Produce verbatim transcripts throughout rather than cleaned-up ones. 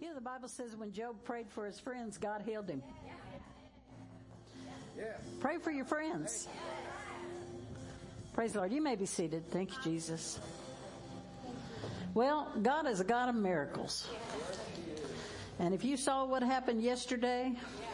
You know, the Bible says when Job prayed for his friends, God healed him. Pray for your friends. Praise the Lord. You may be seated. Thank you, Jesus. Well, God is a God of miracles. And if you saw what happened yesterday,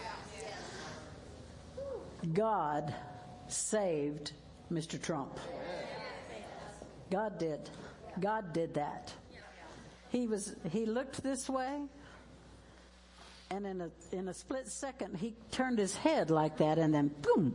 God saved Mister Trump. God did. God did that. He was, he looked this way, and in a, in a split second, he turned his head like that, and then boom.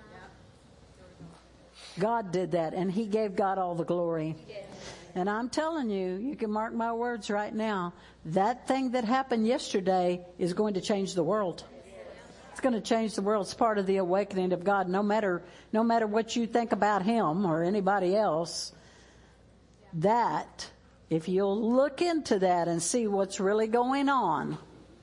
God did that, and he gave God all the glory. And I'm telling you, you can mark my words right now, that thing that happened yesterday is going to change the world. It's going to change the world. It's part of the awakening of God. No matter, no matter what you think about him or anybody else, that, if you'll look into that and see what's really going on,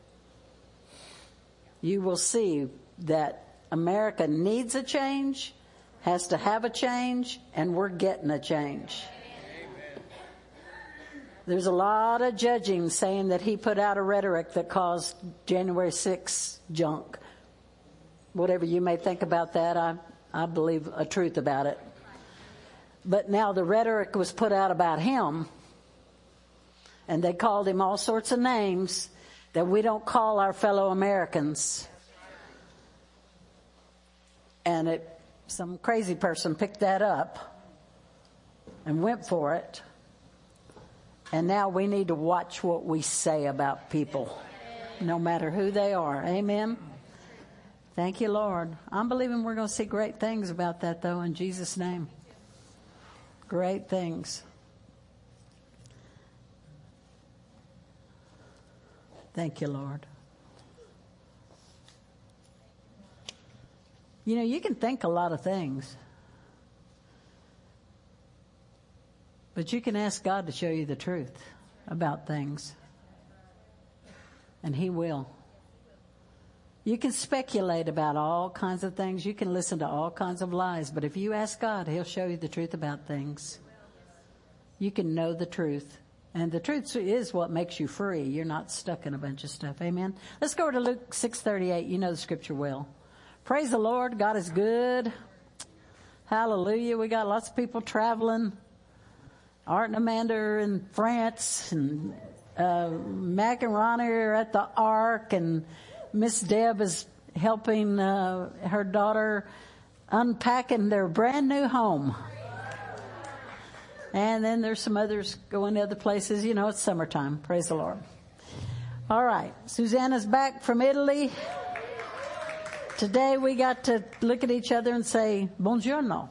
you will see that America needs a change, has to have a change, and we're getting a change. There's a lot of judging saying that he put out a rhetoric that caused January sixth junk. Whatever you may think about that, I, I believe a truth about it. But now the rhetoric was put out about him, and they called him all sorts of names that we don't call our fellow Americans. And it, some crazy person picked that up and went for it. And now we need to watch what we say about people, no matter who they are. Amen. Thank you, Lord. I'm believing we're going to see great things about that, though, in Jesus' name. Great things. Thank you, Lord. You know, you can think a lot of things, but you can ask God to show you the truth about things, and He will. You can speculate about all kinds of things. You can listen to all kinds of lies, but if you ask God, He'll show you the truth about things. You can know the truth. And the truth is what makes you free. You're not stuck in a bunch of stuff. Amen. Let's go to Luke six thirty-eight. You know the scripture well. Praise the Lord. God is good. Hallelujah. We got lots of people traveling. Art and Amanda are in France, and uh, Mac and Ronnie are at the Ark, and Miss Deb is helping uh, her daughter unpacking their brand new home. And then there's some others going to other places. You know, it's summertime. Praise the Lord. All right. Susanna's back from Italy. Today we got to look at each other and say, buongiorno.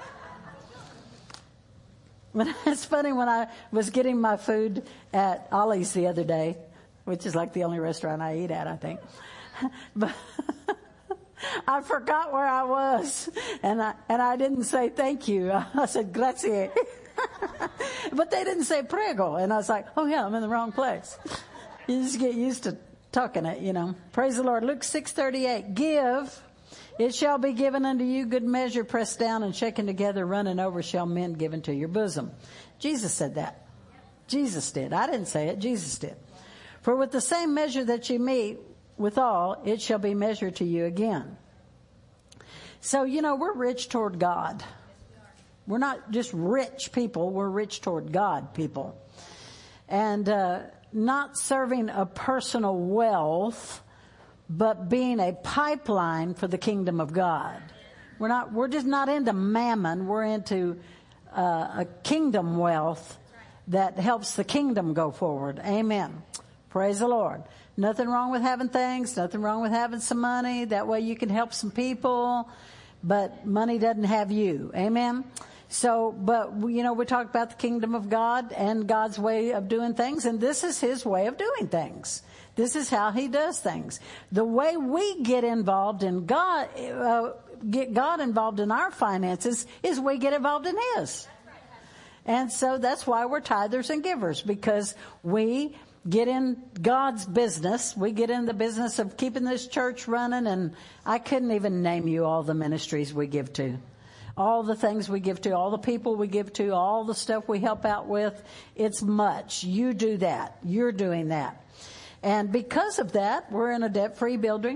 It's funny, when I was getting my food at Ollie's the other day, which is like the only restaurant I eat at, I think. But I forgot where I was, and I, and I didn't say thank you. I said grazie. But they didn't say prego, and I was like, oh yeah, I'm in the wrong place. You just get used to talking it, you know. Praise the Lord. Luke six thirty-eight. Give, it shall be given unto you, good measure, pressed down and shaken together, running over, shall men give into your bosom. Jesus said that. Jesus did. I didn't say it. Jesus did. For with the same measure that you meet withal, it shall be measured to you again. So, you know, we're rich toward God. We're not just rich people. We're rich toward God people. And uh, not serving a personal wealth, but being a pipeline for the kingdom of God. We're not. We're just not into mammon. We're into uh, a kingdom wealth that helps the kingdom go forward. Amen. Praise the Lord. Nothing wrong with having things. Nothing wrong with having some money. That way you can help some people. But money doesn't have you. Amen. So, but, you know, we talk about the kingdom of God and God's way of doing things, and this is His way of doing things. This is how He does things. The way we get involved in God, uh, get God involved in our finances is we get involved in His. And so that's why we're tithers and givers, because we get in God's business. We get in the business of keeping this church running, and I couldn't even name you all the ministries we give to. All the things we give to, all the people we give to, all the stuff we help out with. It's much. You do that. You're doing that. And because of that, we're in a debt-free building.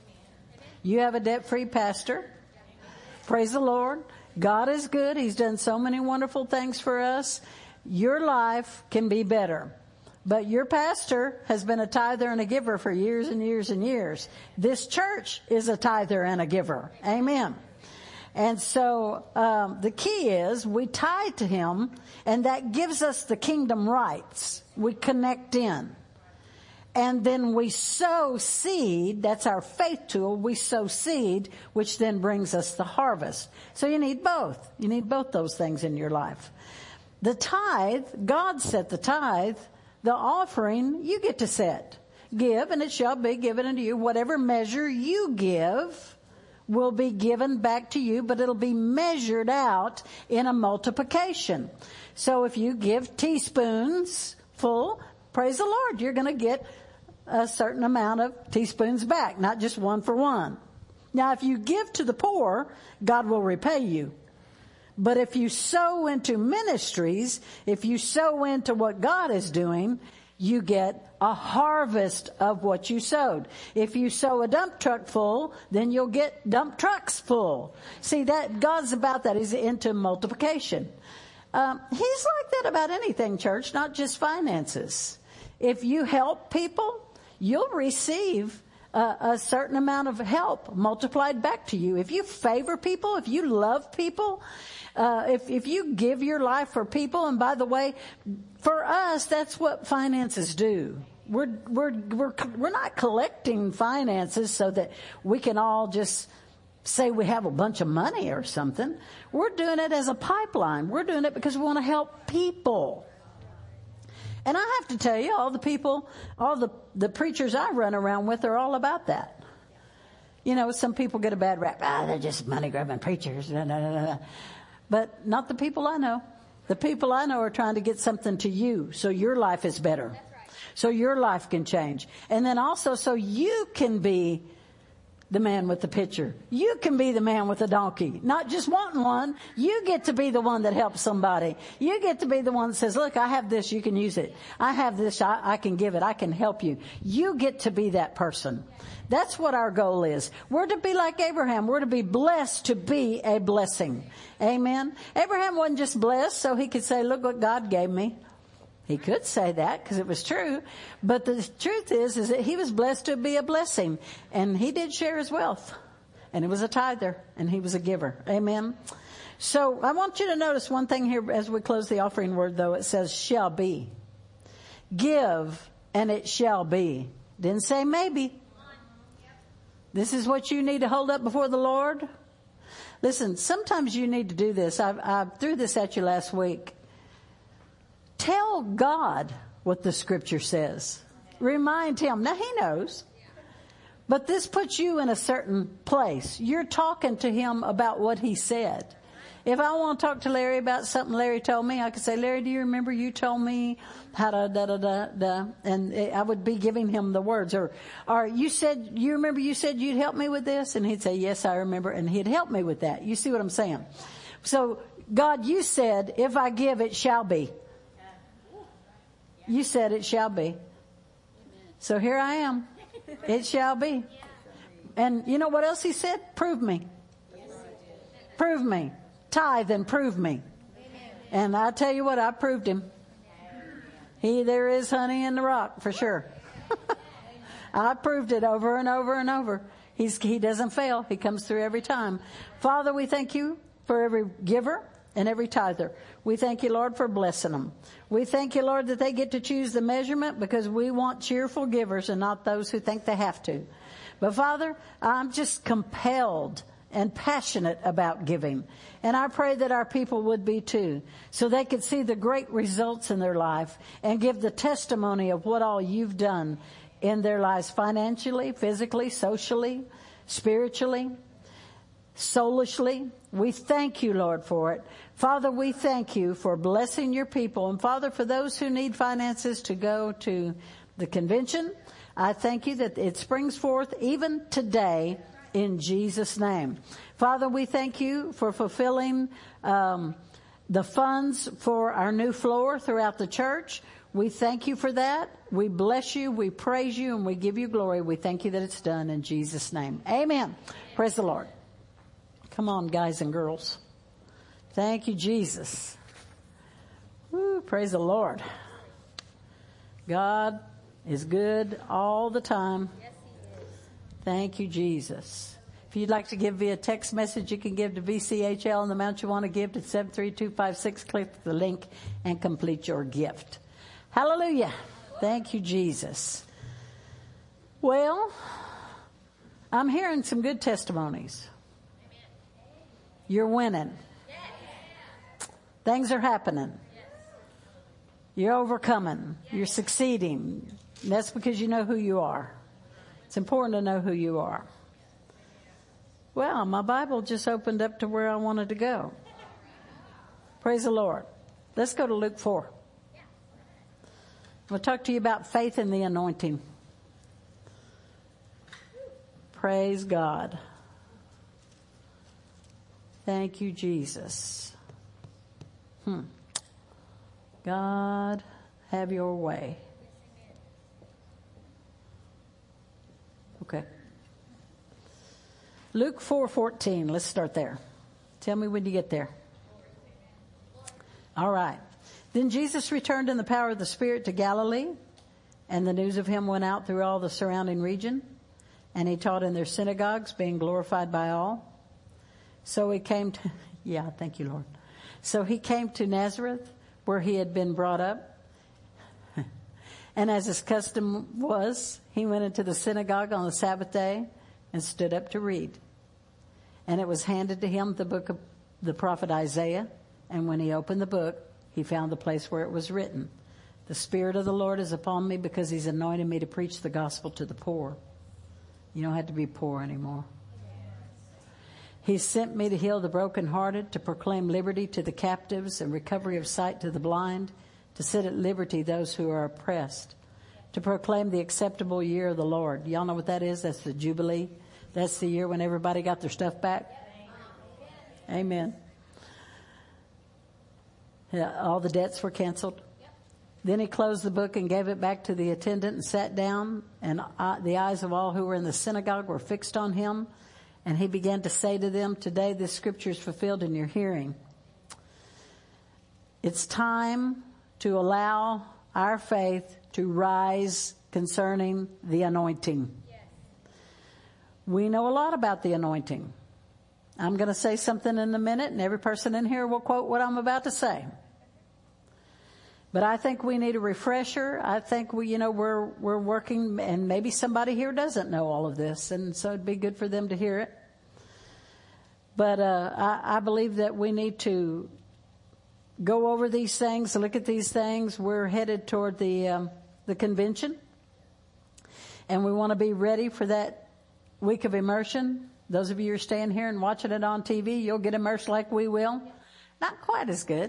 You have a debt-free pastor. Praise the Lord. God is good. He's done so many wonderful things for us. Your life can be better. But your pastor has been a tither and a giver for years and years and years. This church is a tither and a giver. Amen. And so um, the key is we tithe to him, and that gives us the kingdom rights. We connect in. And then we sow seed. That's our faith tool. We sow seed, which then brings us the harvest. So you need both. You need both those things in your life. The tithe, God set the tithe. The offering, you get to set. Give, and it shall be given unto you. Whatever measure you give will be given back to you, but it'll be measured out in a multiplication. So if you give teaspoons full, praise the Lord, you're going to get a certain amount of teaspoons back, not just one for one. Now, if you give to the poor, God will repay you. But if you sow into ministries, if you sow into what God is doing, you get a harvest of what you sowed. If you sow a dump truck full, then you'll get dump trucks full. See, that God's about that. He's into multiplication. Um, he's like that about anything, church, not just finances. If you help people, you'll receive a, a certain amount of help multiplied back to you. If you favor people, if you love people, Uh, if, if you give your life for people, and by the way, for us, that's what finances do. We're, we're, we're, we're not collecting finances so that we can all just say we have a bunch of money or something. We're doing it as a pipeline. We're doing it because we want to help people. And I have to tell you, all the people, all the, the preachers I run around with are all about that. You know, some people get a bad rap. Ah, they're just money-grabbing preachers. Nah, nah, nah, nah. But not the people I know. The people I know are trying to get something to you so your life is better. That's right. So your life can change. And then also so you can be the man with the pitcher. You can be the man with the donkey. Not just wanting one. You get to be the one that helps somebody. You get to be the one that says, look, I have this, you can use it. I have this, I, I can give it, I can help you. You get to be that person. That's what our goal is. We're to be like Abraham. We're to be blessed to be a blessing. Amen. Abraham wasn't just blessed so he could say, look what God gave me. He could say that because it was true. But the truth is, is that he was blessed to be a blessing. And he did share his wealth. And he was a tither. And he was a giver. Amen. So I want you to notice one thing here as we close the offering word, though. It says, shall be. Give, and it shall be. Didn't say maybe. This is what you need to hold up before the Lord. Listen, sometimes you need to do this. I, I threw this at you last week. Tell God what the scripture says. Remind him. Now he knows. But this puts you in a certain place. You're talking to him about what he said. If I want to talk to Larry about something Larry told me, I could say, Larry, do you remember you told me how to da da da da? And I would be giving him the words. Or, or you said, you remember you said you'd help me with this? And he'd say, yes, I remember. And he'd help me with that. You see what I'm saying? So, God, you said, if I give, it shall be. You said it shall be. So here I am. It shall be. And you know what else he said? Prove me. Prove me. Tithe and prove me. And I tell you what, I proved him. He, there is honey in the rock for sure. I proved it over and over and over. He's, he doesn't fail. He comes through every time. Father, we thank you for every giver and every tither. We thank you, Lord, for blessing them. We thank you, Lord, that they get to choose the measurement because we want cheerful givers and not those who think they have to. But Father, I'm just compelled and passionate about giving. And I pray that our people would be too, so they could see the great results in their life and give the testimony of what all you've done in their lives financially, physically, socially, spiritually, soulishly. We thank you, Lord, for it. Father, we thank you for blessing your people. And Father, for those who need finances to go to the convention, I thank you that it springs forth even today in Jesus' name. Father, we thank you for fulfilling um, the funds for our new floor throughout the church. We thank you for that. We bless you. We praise you and we give you glory. We thank you that it's done in Jesus' name. Amen. Praise the Lord. Come on, guys and girls. Thank you, Jesus. Woo, praise the Lord. God is good all the time. Yes, he is. Thank you, Jesus. If you'd like to give via text message, you can give to V C H L and the amount you want to give to seven three two five six. Click the link and complete your gift. Hallelujah. Thank you, Jesus. Well, I'm hearing some good testimonies. You're winning. Things are happening. You're overcoming. You're succeeding. And that's because you know who you are. It's important to know who you are. Well, my Bible just opened up to where I wanted to go. Praise the Lord. Let's go to Luke four. We'll talk to you about faith in the anointing. Praise God. Thank you, Jesus. Hmm. God, have your way. Okay. Luke four fourteen. Let's start there. Tell me when you get there. All right. Then Jesus returned in the power of the Spirit to Galilee, and the news of him went out through all the surrounding region, and he taught in their synagogues, being glorified by all. So he came to, yeah, thank you, Lord. So he came to Nazareth, where he had been brought up. And as his custom was, he went into the synagogue on the Sabbath day and stood up to read. And it was handed to him the book of the prophet Isaiah. And when he opened the book, he found the place where it was written, "The Spirit of the Lord is upon me because he's anointed me to preach the gospel to the poor." You don't have to be poor anymore. He sent me to heal the brokenhearted, to proclaim liberty to the captives and recovery of sight to the blind, to set at liberty those who are oppressed, to proclaim the acceptable year of the Lord. Y'all know what that is? That's the Jubilee. That's the year when everybody got their stuff back. Amen. Yeah, all the debts were canceled. Then he closed the book and gave it back to the attendant and sat down, and uh, the eyes of all who were in the synagogue were fixed on him. And he began to say to them, "Today this scripture is fulfilled in your hearing." It's time to allow our faith to rise concerning the anointing. Yes. We know a lot about the anointing. I'm going to say something in a minute, and every person in here will quote what I'm about to say. But I think we need a refresher. I think we, you know, we're, we're working, and maybe somebody here doesn't know all of this, and so it'd be good for them to hear it. But, uh, I, I believe that we need to go over these things, look at these things. We're headed toward the, um, the convention, and we want to be ready for that week of immersion. Those of you who are staying here and watching it on T V, you'll get immersed like we will. Not quite as good,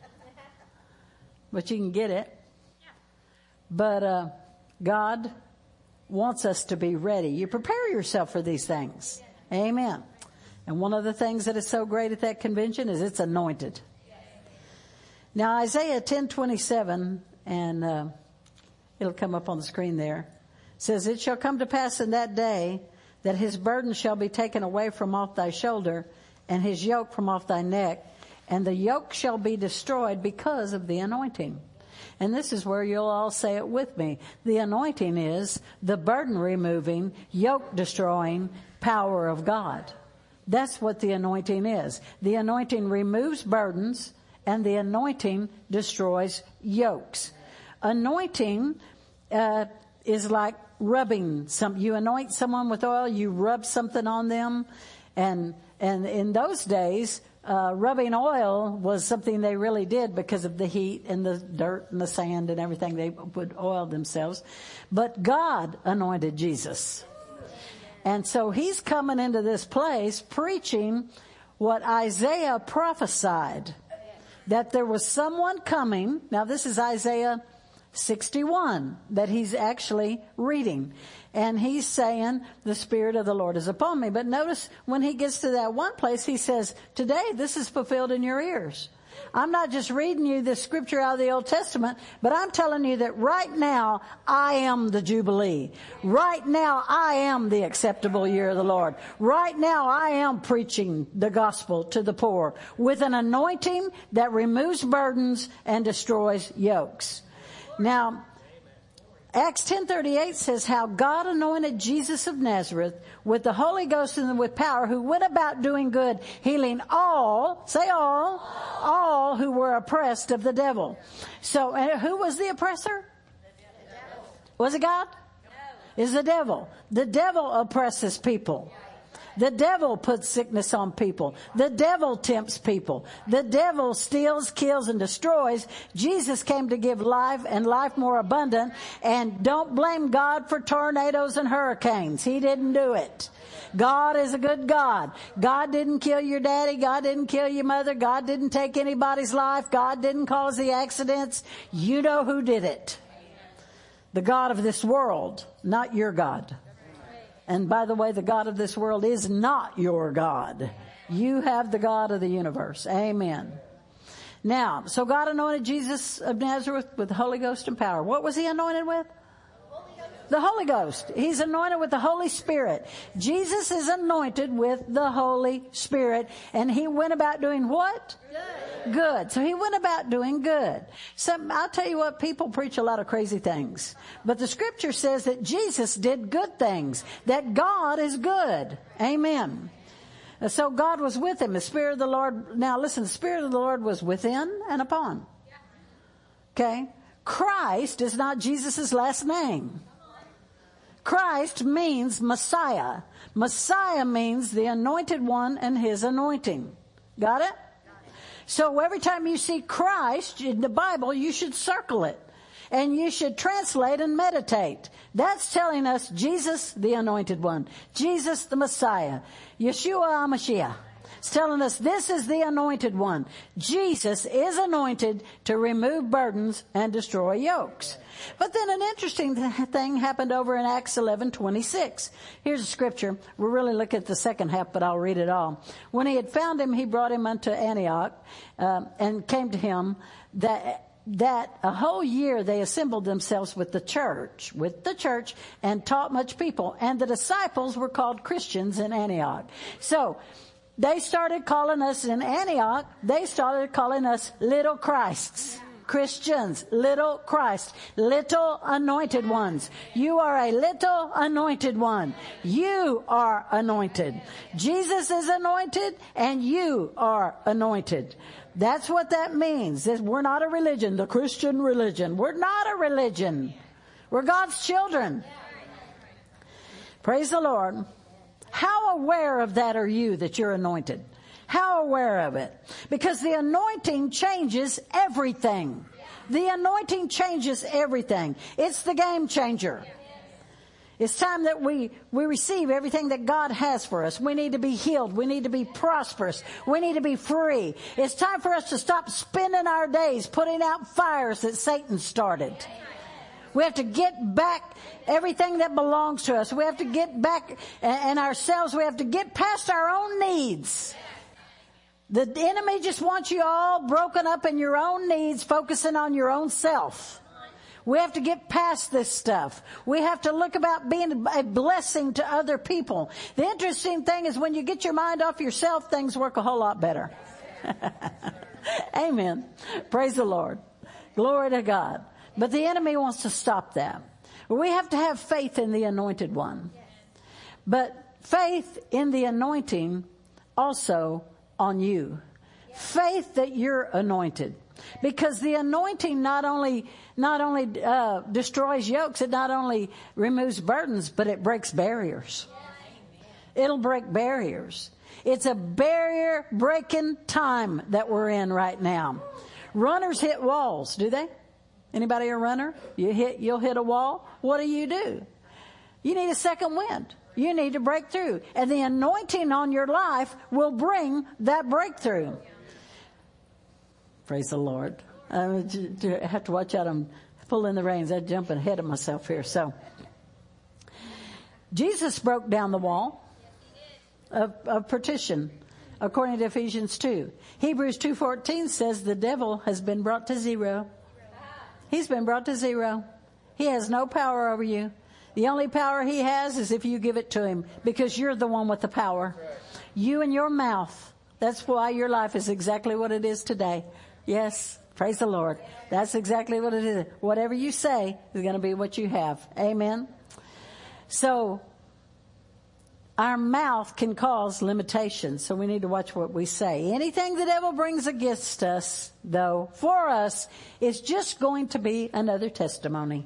but you can get it. But uh, God wants us to be ready. You prepare yourself for these things. Amen. And one of the things that is so great at that convention is it's anointed. Now Isaiah ten twenty-seven, and uh, it'll come up on the screen there, says, "It shall come to pass in that day that his burden shall be taken away from off thy shoulder, and his yoke from off thy neck, and the yoke shall be destroyed because of the anointing." And this is where you'll all say it with me. The anointing is the burden removing, yoke destroying power of God. That's what the anointing is. The anointing removes burdens, and the anointing destroys yokes. Anointing uh, is like rubbing some. You anoint someone with oil, you rub something on them, and and in those days, uh, rubbing oil was something they really did because of the heat and the dirt and the sand and everything. They would oil themselves, but God anointed Jesus, and so He's coming into this place preaching what Isaiah prophesied, that there was someone coming. Now this is Isaiah sixty-one that he's actually reading. And he's saying, "The Spirit of the Lord is upon me." But notice when he gets to that one place, he says, "Today this is fulfilled in your ears." I'm not just reading you the scripture out of the Old Testament, but I'm telling you that right now I am the Jubilee. Right now I am the acceptable year of the Lord. Right now I am preaching the gospel to the poor with an anointing that removes burdens and destroys yokes. Now, Acts ten thirty-eight says how God anointed Jesus of Nazareth with the Holy Ghost and with power, who went about doing good, healing all, say all, all who were oppressed of the devil. So uh, who was the oppressor? The devil. Was it God? No. It's the devil. The devil oppresses people. The devil puts sickness on people. The devil tempts people. The devil steals, kills, and destroys. Jesus came to give life and life more abundant. And don't blame God for tornadoes and hurricanes. He didn't do it. God is a good God. God didn't kill your daddy. God didn't kill your mother. God didn't take anybody's life. God didn't cause the accidents. You know who did it. The God of this world, not your God. And by the way, the God of this world is not your God. You have the God of the universe. Amen. Now, so God anointed Jesus of Nazareth with the Holy Ghost and power. What was he anointed with? The Holy Ghost. He's anointed with the Holy Spirit. Jesus is anointed with the Holy Spirit. And he went about doing what? Good. Good. So he went about doing good. So I'll tell you what, people preach a lot of crazy things. But the scripture says that Jesus did good things. That God is good. Amen. So God was with him. The Spirit of the Lord. Now listen, the Spirit of the Lord was within and upon. Okay. Christ is not Jesus' last name. Christ means Messiah. Messiah means the anointed one and his anointing. Got it? So every time you see Christ in the Bible, you should circle it. And you should translate and meditate. That's telling us Jesus, the anointed one. Jesus, the Messiah. Yeshua HaMashiach. It's telling us this is the anointed one. Jesus is anointed to remove burdens and destroy yokes. But then an interesting thing happened over in Acts eleven twenty-six. Here's a scripture. We'll really look at the second half, but I'll read it all. When he had found him, he brought him unto Antioch, um, and came to him that that a whole year they assembled themselves with the church, with the church, and taught much people. And the disciples were called Christians in Antioch. So they started calling us in Antioch, they started calling us little Christs. Christians, little Christ, little anointed ones. You are a little anointed one. You are anointed. Jesus is anointed and you are anointed. That's what that means. We're not a religion, the Christian religion. We're not a religion. We're God's children. Praise the Lord. How aware of that are you that you're anointed? How aware of it? Because the anointing changes everything. The anointing changes everything. It's the game changer. It's time that we, we receive everything that God has for us. We need to be healed. We need to be prosperous. We need to be free. It's time for us to stop spending our days putting out fires that Satan started. We have to get back everything that belongs to us. We have to get back and ourselves. We have to get past our own needs. The enemy just wants you all broken up in your own needs, focusing on your own self. We have to get past this stuff. We have to look about being a blessing to other people. The interesting thing is when you get your mind off yourself, things work a whole lot better. Amen. Praise the Lord. Glory to God. But the enemy wants to stop that. We have to have faith in the anointed one. But faith in the anointing also on you. Faith that you're anointed. Because the anointing not only not only uh, destroys yokes, it not only removes burdens, but it breaks barriers. It'll break barriers. It's a barrier breaking time that we're in right now. Runners hit walls, do they? Anybody a runner? You hit, you'll hit a wall. What do you do? You need a second wind. You need to break through. And the anointing on your life will bring that breakthrough. Praise the Lord. I have to watch out. I'm pulling the reins. I'm jumping ahead of myself here. So, Jesus broke down the wall of, of partition according to Ephesians two. Hebrews two fourteen says the devil has been brought to zero. He's been brought to zero. He has no power over you. The only power he has is if you give it to him, because you're the one with the power. You and your mouth. That's why your life is exactly what it is today. Yes, praise the Lord. That's exactly what it is. Whatever you say is going to be what you have. Amen. So, our mouth can cause limitations, so we need to watch what we say. Anything the devil brings against us, though, for us, is just going to be another testimony.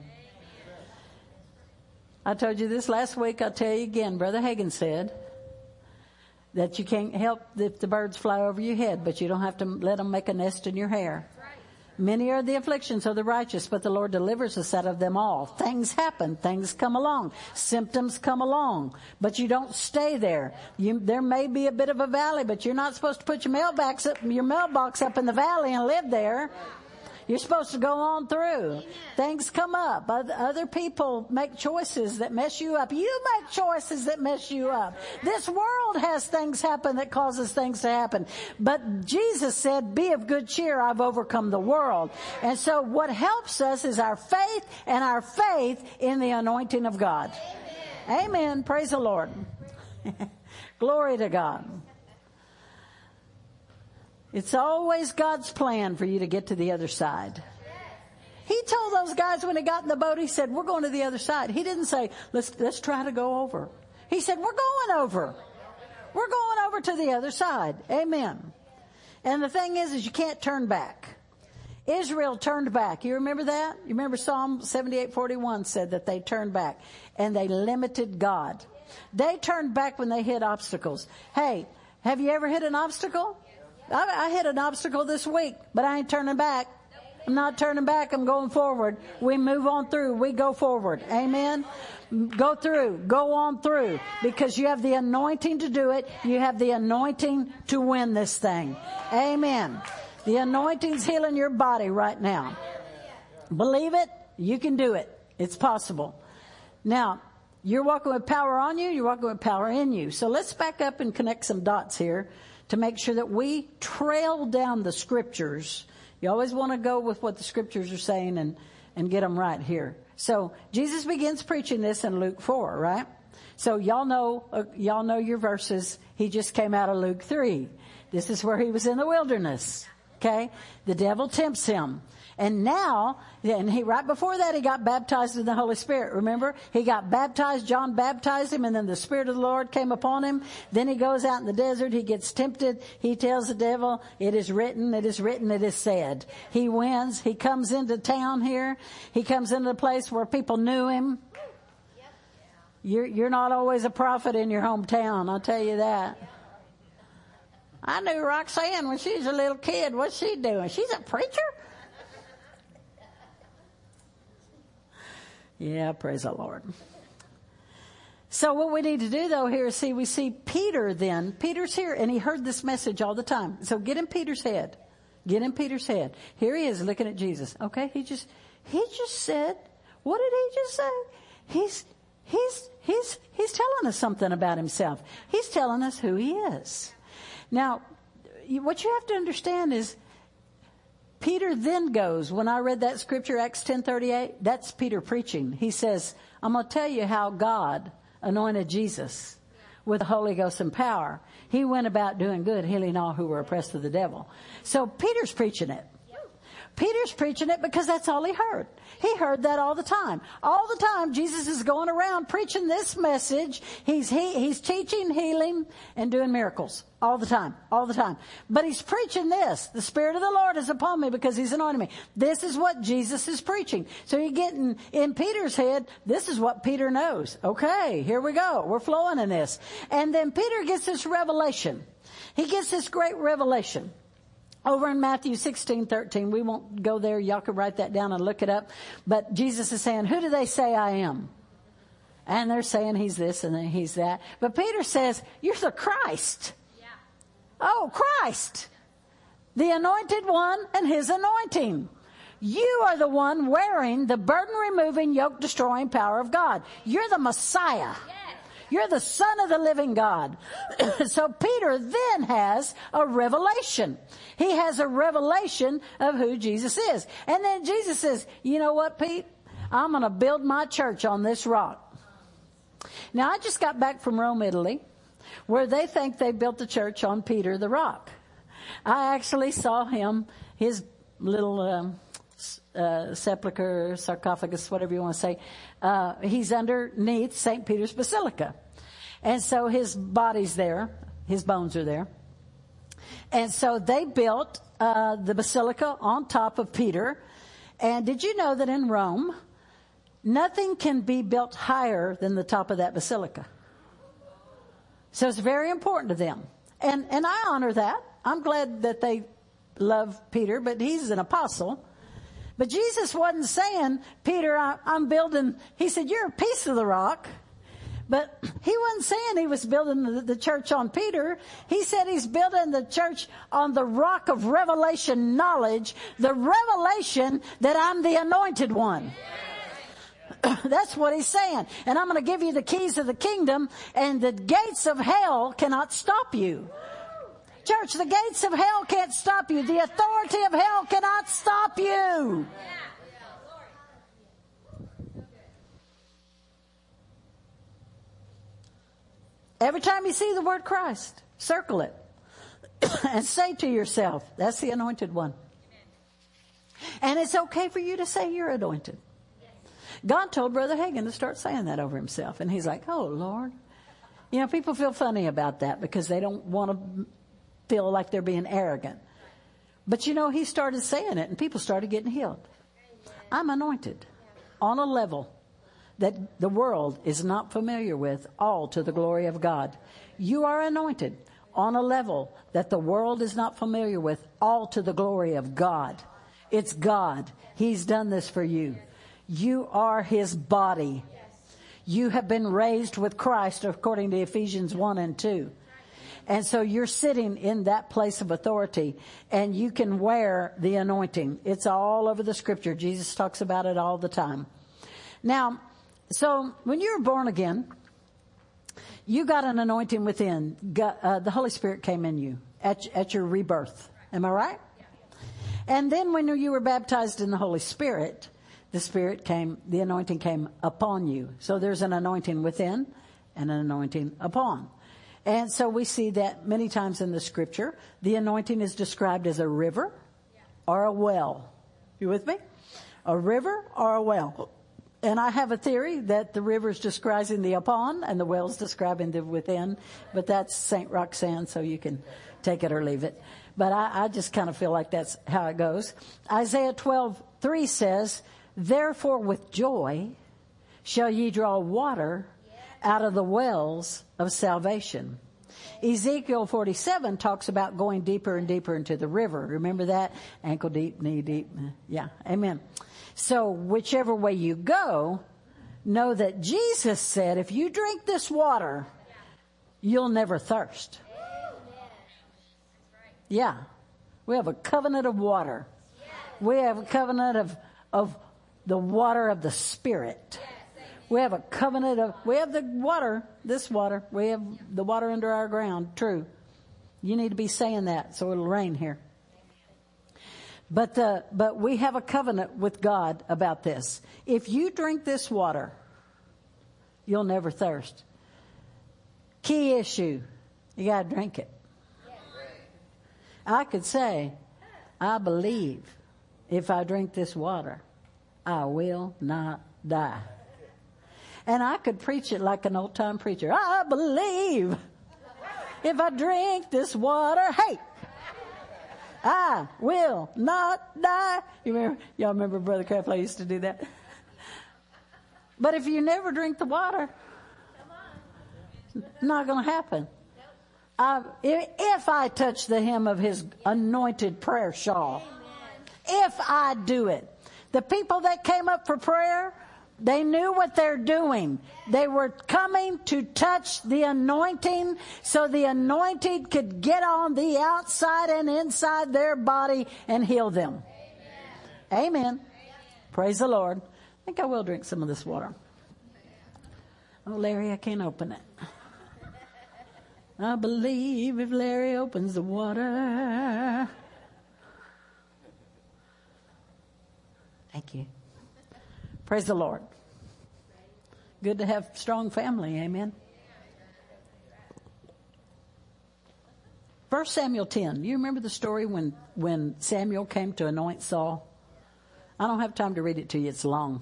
I told you this last week. I'll tell you again. Brother Hagin said that you can't help if the birds fly over your head, but you don't have to let them make a nest in your hair. Many are the afflictions of the righteous, but the Lord delivers us out of them all. Things happen. Things come along. Symptoms come along. But you don't stay there. You, there may be a bit of a valley, but you're not supposed to put your mailbox up, your mailbox up in the valley and live there. You're supposed to go on through. Amen. Things come up. Other people make choices that mess you up. You make choices that mess you up. This world has things happen that causes things to happen. But Jesus said, be of good cheer. I've overcome the world. And so what helps us is our faith and our faith in the anointing of God. Amen. Amen. Praise the Lord. Glory to God. It's always God's plan for you to get to the other side. He told those guys when he got in the boat, he said, we're going to the other side. He didn't say, let's, let's try to go over. He said, we're going over. We're going over to the other side. Amen. And the thing is, is you can't turn back. Israel turned back. You remember that? You remember Psalm seventy-eight forty-one said that they turned back and they limited God. They turned back when they hit obstacles. Hey, have you ever hit an obstacle? I, I hit an obstacle this week, but I ain't turning back. I'm not turning back. I'm going forward. We move on through. We go forward. Amen. Go through. Go on through. Because you have the anointing to do it. You have the anointing to win this thing. Amen. The anointing's healing your body right now. Believe it. You can do it. It's possible. Now, you're walking with power on you. You're walking with power in you. So let's back up and connect some dots here to make sure that we trail down the scriptures. You always want to go with what the scriptures are saying and, and get them right here. So Jesus begins preaching this in Luke four, right? So y'all know, uh, y'all know your verses. He just came out of Luke three. This is where he was in the wilderness. Okay. The devil tempts him. And now, and he, right before that, he got baptized in the Holy Spirit. Remember? He got baptized, John baptized him, and then the Spirit of the Lord came upon him. Then he goes out in the desert, he gets tempted, he tells the devil, it is written, it is written, it is said. He wins, he comes into town here, he comes into a place where people knew him. You're, you're not always a prophet in your hometown, I'll tell you that. I knew Roxanne when she was a little kid. What's she doing? She's a preacher? Yeah, praise the Lord. So what we need to do, though, here is see, we see Peter then. Peter's here, and he heard this message all the time. So get in Peter's head. Get in Peter's head. Here he is looking at Jesus. Okay, he just, he just said, what did he just say? He's, he's, he's, he's telling us something about himself. He's telling us who he is. Now, what you have to understand is, Peter then goes, when I read that scripture, Acts ten thirty-eight, that's Peter preaching. He says, I'm going to tell you how God anointed Jesus with the Holy Ghost and power. He went about doing good, healing all who were oppressed of the devil. So Peter's preaching it. Peter's preaching it because that's all he heard. He heard that all the time. All the time, Jesus is going around preaching this message. He's he, he's teaching, healing, and doing miracles all the time, all the time. But he's preaching this. The Spirit of the Lord is upon me because he's anointed me. This is what Jesus is preaching. So you get in, in Peter's head, this is what Peter knows. Okay, here we go. We're flowing in this. And then Peter gets this revelation. He gets this great revelation. Over in Matthew sixteen thirteen, we won't go there. Y'all can write that down and look it up. But Jesus is saying, who do they say I am? And they're saying he's this and then he's that. But Peter says, you're the Christ. Yeah. Oh, Christ. The anointed one and his anointing. You are the one wearing the burden-removing, yoke-destroying power of God. You're the Messiah. Yes. You're the Son of the living God. So Peter then has a revelation. He has a revelation of who Jesus is. And then Jesus says, you know what, Pete? I'm going to build my church on this rock. Now, I just got back from Rome, Italy, where they think they built the church on Peter the rock. I actually saw him, his little um, uh, sepulcher, sarcophagus, whatever you want to say. Uh, he's underneath Saint Peter's Basilica. And so his body's there, his bones are there. And so they built uh, the basilica on top of Peter. And did you know that in Rome, nothing can be built higher than the top of that basilica? So it's very important to them. And and I honor that. I'm glad that they love Peter, but he's an apostle. But Jesus wasn't saying, Peter, I, I'm building, he said, you're a piece of the rock. But he wasn't saying he was building the, the church on Peter. He said he's building the church on the rock of revelation knowledge, the revelation that I'm the anointed one. That's what he's saying. And I'm going to give you the keys of the kingdom, and the gates of hell cannot stop you. Church, the gates of hell can't stop you. The authority of hell cannot stop you. Every time you see the word Christ, circle it and say to yourself, that's the anointed one. And it's okay for you to say you're anointed. God told Brother Hagin to start saying that over himself. And he's like, oh, Lord. You know, people feel funny about that because they don't want to feel like they're being arrogant. But, you know, he started saying it and people started getting healed. I'm anointed on a level that the world is not familiar with, all to the glory of God. You are anointed on a level that the world is not familiar with, all to the glory of God. It's God. He's done this for you. You are his body. You have been raised with Christ according to Ephesians one and two. And so you're sitting in that place of authority, and you can wear the anointing. It's all over the scripture. Jesus talks about it all the time. Now, so when you were born again, you got an anointing within. God, uh, the Holy Spirit came in you at, at your rebirth. Am I right? And then when you were baptized in the Holy Spirit, the Spirit came, the anointing came upon you. So there's an anointing within and an anointing upon. And so we see that many times in the scripture. The anointing is described as a river or a well. You with me? A river or a well. And I have a theory that the river is describing the upon and the well is describing the within. But that's Saint Roxanne, so you can take it or leave it. But I, I just kind of feel like that's how it goes. Isaiah twelve three says, therefore with joy shall ye draw water out of the wells of salvation. Ezekiel forty-seven talks about going deeper and deeper into the river. Remember that? Ankle deep, knee deep. Yeah, amen. So whichever way you go, know that Jesus said, if you drink this water, you'll never thirst. Yeah. We have a covenant of water. We have a covenant of, of the water of the Spirit. We have a covenant of, we have the water, this water. We have the water under our ground. True. You need to be saying that so it'll rain here. But the, but we have a covenant with God about this. If you drink this water, you'll never thirst. Key issue. You got to drink it. I could say, I believe if I drink this water, I will not die. And I could preach it like an old time preacher. I believe if I drink this water, hey, I will not die. You remember, y'all remember Brother Craftley used to do that? But if you never drink the water, not going to happen. I, if I touch the hem of his anointed prayer shawl, if I do it, the people that came up for prayer, they knew what they're doing. They were coming to touch the anointing so the anointed could get on the outside and inside their body and heal them. Amen. Amen. Praise the Lord. I think I will drink some of this water. Oh, Larry, I can't open it. I believe if Larry opens the water. Thank you. Praise the Lord. Good to have strong family. Amen. First Samuel ten. You remember the story when, when Samuel came to anoint Saul? I don't have time to read it to you. It's long.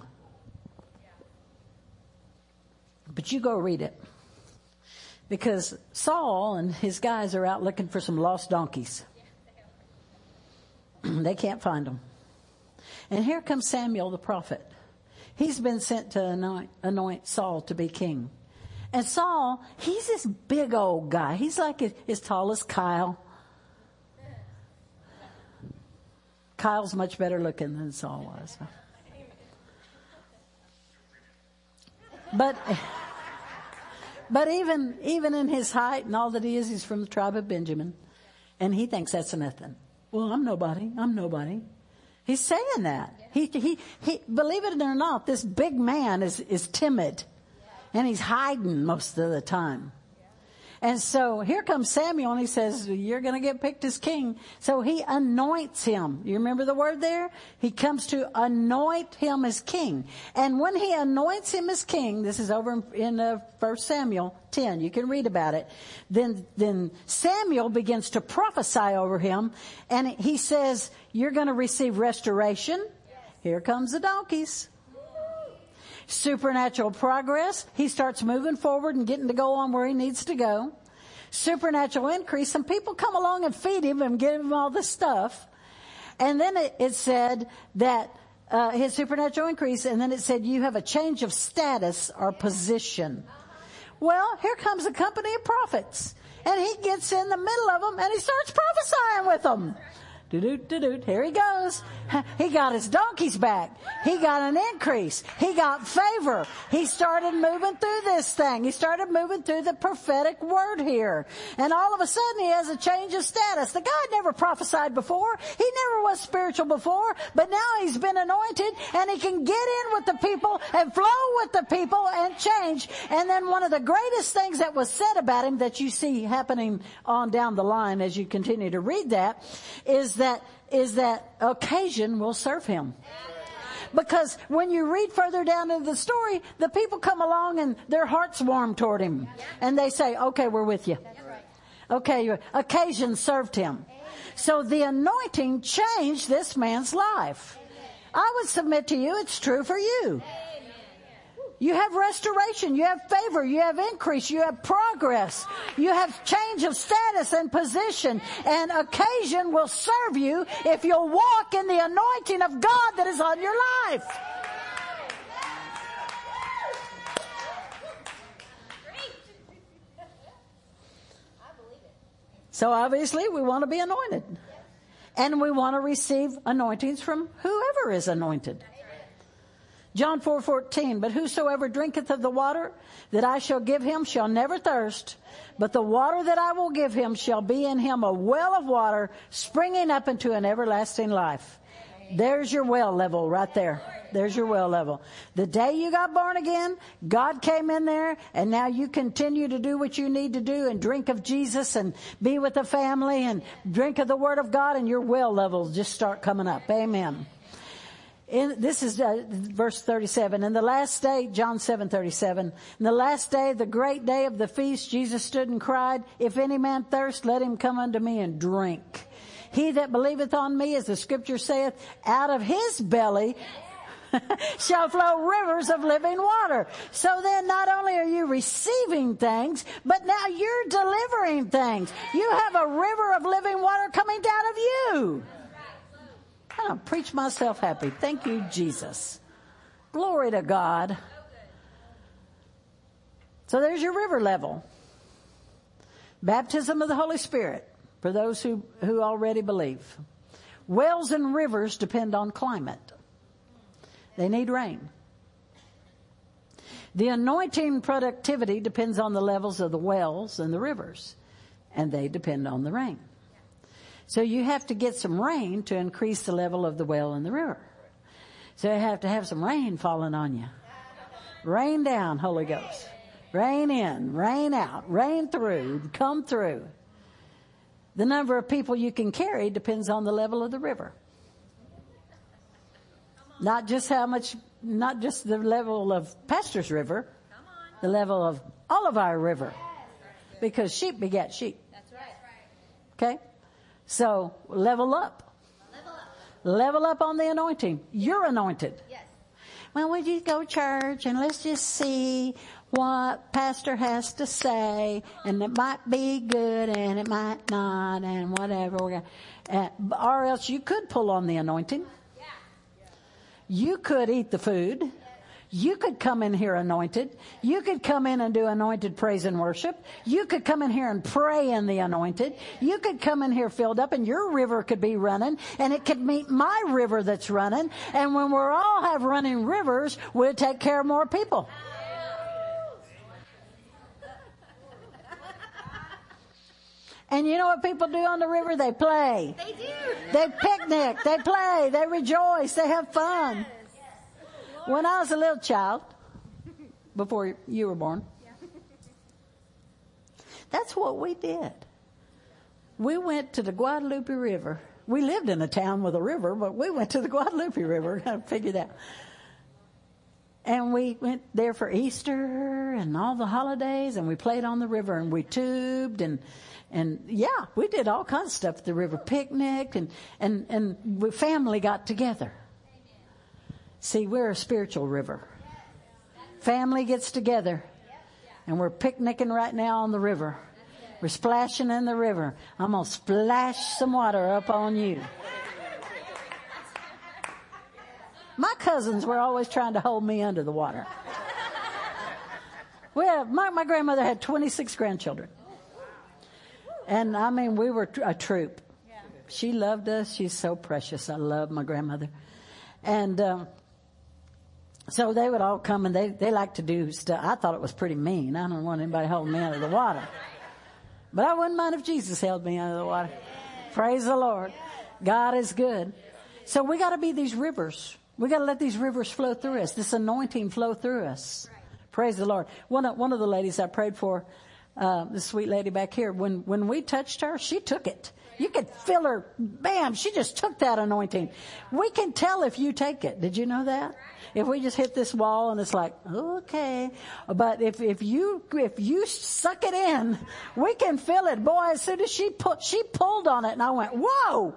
But you go read it. Because Saul and his guys are out looking for some lost donkeys. They can't find them. And here comes Samuel the prophet. He's been sent to anoint, anoint Saul to be king. And Saul, he's this big old guy. He's like as, as tall as Kyle. Kyle's much better looking than Saul was. But... But even even in his height and all that he is, he's from the tribe of Benjamin. And he thinks that's nothing. Well, I'm nobody. I'm nobody. He's saying that. He, he, he, believe it or not, this big man is, is timid. And he's hiding most of the time. And so here comes Samuel and he says, you're going to get picked as king. So he anoints him. You remember the word there? He comes to anoint him as king. And when he anoints him as king, this is over in, in uh, First Samuel ten. You can read about it. Then, then Samuel begins to prophesy over him. And he says, you're going to receive restoration. Here comes the donkeys. Supernatural progress. He starts moving forward and getting to go on where he needs to go. Supernatural increase. Some people come along and feed him and give him all this stuff. And then it, it said that uh, his supernatural increase, and then it said you have a change of status or position. Well, here comes a company of prophets. And he gets in the middle of them and he starts prophesying with them. Do-do-do-do. Here he goes. He got his donkeys back. He got an increase. He got favor. He started moving through this thing. He started moving through the prophetic word here. And all of a sudden he has a change of status. The guy never prophesied before. He never was spiritual before. But now he's been anointed and he can get in with the people and flow with the people and change. And then one of the greatest things that was said about him that you see happening on down the line as you continue to read that is that That is that occasion will serve him. Because when you read further down into the story, the people come along and their hearts warm toward him. And they say, okay, we're with you. Okay, occasion served him. So the anointing changed this man's life. I would submit to you, it's true for you. You have restoration, you have favor, you have increase, you have progress, you have change of status and position, and occasion will serve you if you'll walk in the anointing of God that is on your life. So obviously we want to be anointed. And we want to receive anointings from whoever is anointed. John four fourteen, but whosoever drinketh of the water that I shall give him shall never thirst, but the water that I will give him shall be in him a well of water springing up into an everlasting life. There's your well level right there. There's your well level. The day you got born again, God came in there, and now you continue to do what you need to do and drink of Jesus and be with the family and drink of the Word of God, and your well levels just start coming up. Amen. In, this is uh, verse thirty-seven. In the last day, John seven thirty-seven. In the last day, the great day of the feast, Jesus stood and cried, if any man thirst, let him come unto me and drink. He that believeth on me, as the scripture saith, out of his belly shall flow rivers of living water. So then not only are you receiving things, but now you're delivering things. You have a river of living water coming down of you. I preach myself happy. Thank you, Jesus. Glory to God. So there's your river level. Baptism of the Holy Spirit for those who, who already believe. Wells and rivers depend on climate. They need rain. The anointing productivity depends on the levels of the wells and the rivers, and they depend on the rain. So you have to get some rain to increase the level of the well and the river. So you have to have some rain falling on you. Rain down, Holy Ghost. Rain in, rain out, rain through, come through. The number of people you can carry depends on the level of the river. Not just how much, not just the level of Pastor's river, the level of all of our river. Because sheep beget sheep. That's right. Okay? So, level up. Level up. Level up on the anointing. You're anointed. Yes. Well, we just go to church and let's just see what pastor has to say, and it might be good and it might not, and whatever. Uh, or else you could pull on the anointing. Yeah. You could eat the food. You could come in here anointed. You could come in and do anointed praise and worship. You could come in here and pray in the anointed. You could come in here filled up and your river could be running and it could meet my river that's running. And when we're all have running rivers, we'll take care of more people. And you know what people do on the river? They play. They do. They picnic. They play. They rejoice. They have fun. When I was a little child, before you were born, that's what we did. We went to the Guadalupe River. We lived in a town with a river, but we went to the Guadalupe River. I figured that. And we went there for Easter and all the holidays, and we played on the river, and we tubed, and and yeah, we did all kinds of stuff at the river, picnicked, and and and we family got together. See, we're a spiritual river. Family gets together, and we're picnicking right now on the river. We're splashing in the river. I'm going to splash some water up on you. My cousins were always trying to hold me under the water. We had, my, my grandmother had twenty-six grandchildren. And, I mean, we were a troop. She loved us. She's so precious. I love my grandmother. And... Um, So they would all come and they, they like to do stuff. I thought it was pretty mean. I don't want anybody holding me under the water. But I wouldn't mind if Jesus held me under the water. Praise the Lord. God is good. So we got to be these rivers. We got to let these rivers flow through us. This anointing flow through us. Praise the Lord. One of, one of the ladies I prayed for, uh, the sweet lady back here, when, when we touched her, she took it. You could feel her, bam, she just took that anointing. We can tell if you take it. Did you know that? If we just hit this wall and it's like, okay. But if, if you, if you suck it in, we can feel it. Boy, as soon as she put, she pulled on it and I went, whoa.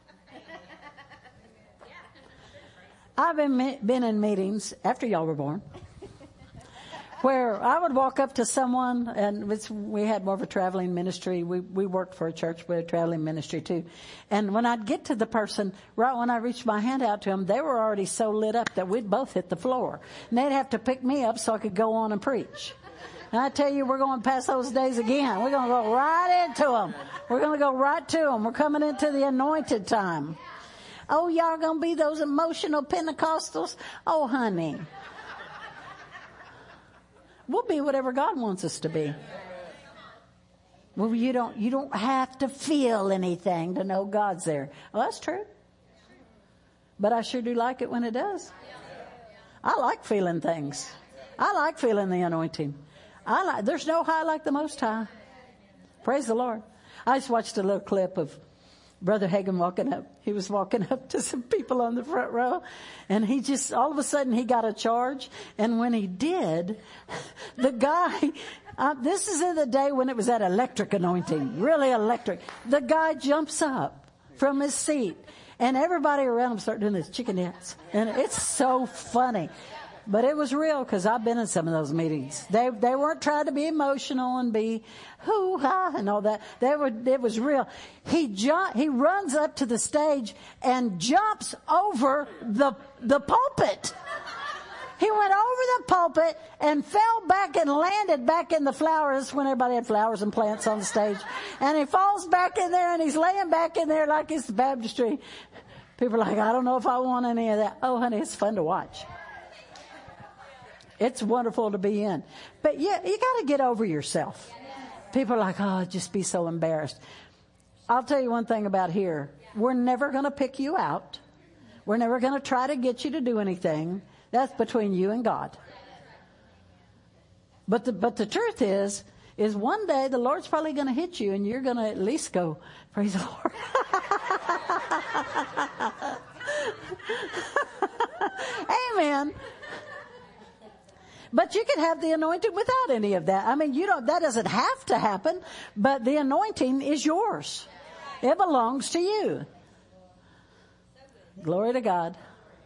I've been, been in meetings after y'all were born, where I would walk up to someone, and it's, we had more of a traveling ministry. We we worked for a church with a traveling ministry too. And when I'd get to the person, right when I reached my hand out to them, they were already so lit up that we'd both hit the floor. And they'd have to pick me up so I could go on and preach. And I tell you, we're going past those days again. We're going to go right into them. We're going to go right to them. We're coming into the anointed time. Oh, y'all going to be those emotional Pentecostals? Oh, honey. We'll be whatever God wants us to be. Well, you don't, you don't have to feel anything to know God's there. Well, that's true. But I sure do like it when it does. I like feeling things. I like feeling the anointing. I like, there's no high like the Most High. Praise the Lord. I just watched a little clip of Brother Hagin walking up. He was walking up to some people on the front row, and he just, all of a sudden he got a charge. And when he did, the guy, uh, this is in the day when it was that electric anointing, really electric. The guy jumps up from his seat, and everybody around him start doing this chicken dance. And it's so funny. But it was real, because I've been in some of those meetings. They they weren't trying to be emotional and be hoo-ha and all that. They were, it was real. He jump, he runs up to the stage and jumps over the the pulpit. He went over the pulpit and fell back and landed back in the flowers when everybody had flowers and plants on the stage. And he falls back in there and he's laying back in there like it's the baptistry. People are like, I don't know if I want any of that. Oh, honey, it's fun to watch. It's wonderful to be in. But yeah, you got to get over yourself. People are like, oh, just be so embarrassed. I'll tell you one thing about here. We're never going to pick you out. We're never going to try to get you to do anything. That's between you and God. But the, but the truth is, is one day the Lord's probably going to hit you and you're going to at least go, praise the Lord. Amen. But you can have the anointing without any of that. I mean, you don't, that doesn't have to happen, but the anointing is yours. It belongs to you. Glory to God.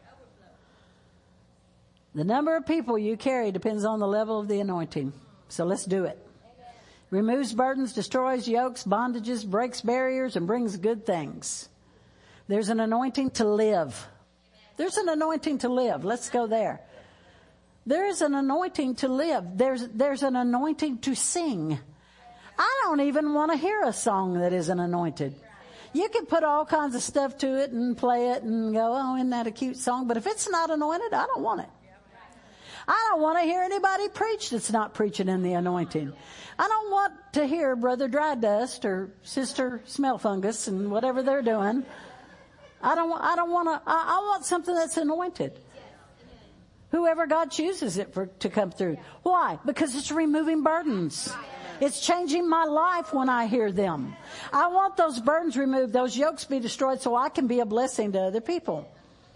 The number of people you carry depends on the level of the anointing. So let's do it. Removes burdens, destroys yokes, bondages, breaks barriers, and brings good things. There's an anointing to live. There's an anointing to live. Let's go there. There is an anointing to live. There's, there's an anointing to sing. I don't even want to hear a song that isn't anointed. You can put all kinds of stuff to it and play it and go, oh, isn't that a cute song? But if it's not anointed, I don't want it. I don't want to hear anybody preach that's not preaching in the anointing. I don't want to hear Brother Dry Dust or Sister Smell Fungus and whatever they're doing. I don't, I don't want to, I, I want something that's anointed. Whoever God chooses it for, to come through. Why? Because it's removing burdens. It's changing my life when I hear them. I want those burdens removed, those yokes be destroyed so I can be a blessing to other people.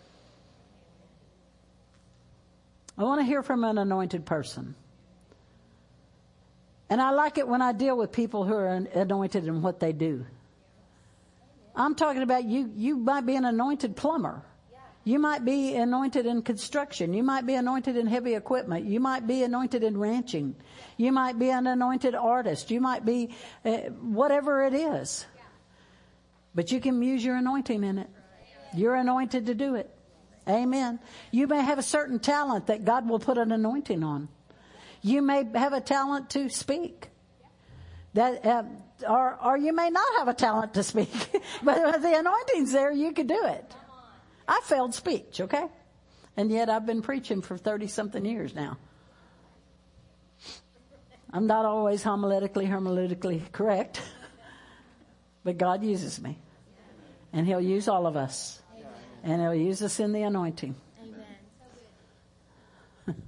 I want to hear from an anointed person. And I like it when I deal with people who are anointed in what they do. I'm talking about you, you might be an anointed plumber. You might be anointed in construction. You might be anointed in heavy equipment. You might be anointed in ranching. You might be an anointed artist. You might be uh, whatever it is. But you can use your anointing in it. You're anointed to do it. Amen. You may have a certain talent that God will put an anointing on. You may have a talent to speak. That, uh, or, or you may not have a talent to speak. But if the anointing's there, you could do it. I failed speech, okay? And yet I've been preaching for thirty-something years now. I'm not always homiletically, hermeneutically correct. But God uses me. And He'll use all of us. And He'll use us in the anointing. Amen.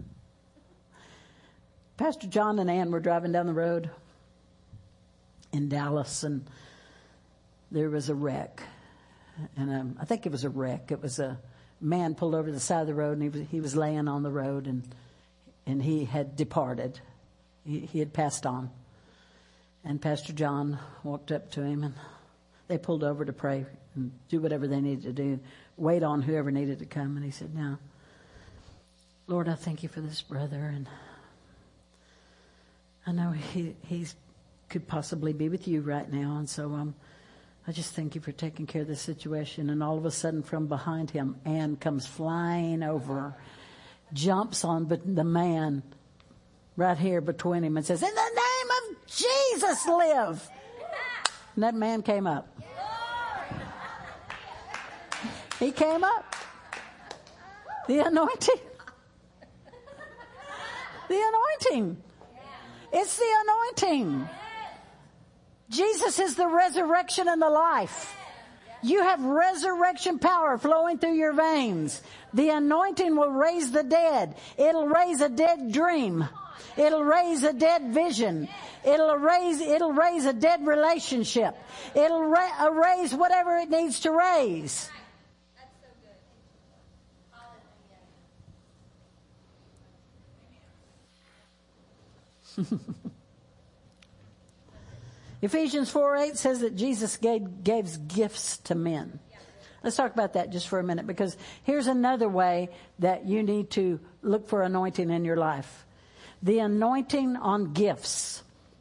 Pastor John and Ann were driving down the road in Dallas, and there was a wreck. And um, I think it was a wreck. It was a man pulled over the side of the road, and he was, he was laying on the road, and and he had departed. He, he had passed on. And Pastor John walked up to him, and they pulled over to pray and do whatever they needed to do, wait on whoever needed to come. And he said, now, Lord, I thank you for this brother, and I know he he's could possibly be with you right now, and so um. I just thank you for taking care of this situation. And all of a sudden from behind him, Ann comes flying over, jumps on the man right here between him and says, in the name of Jesus, live. And that man came up. He came up. The anointing. The anointing. It's the anointing. Jesus is the resurrection and the life. You have resurrection power flowing through your veins. The anointing will raise the dead. It'll raise a dead dream. It'll raise a dead vision. It'll raise, it'll raise a dead relationship. It'll ra- raise whatever it needs to raise. Ephesians four eight says that Jesus gave, gave gifts to men. Let's talk about that just for a minute, because here's another way that you need to look for anointing in your life. The anointing on gifts.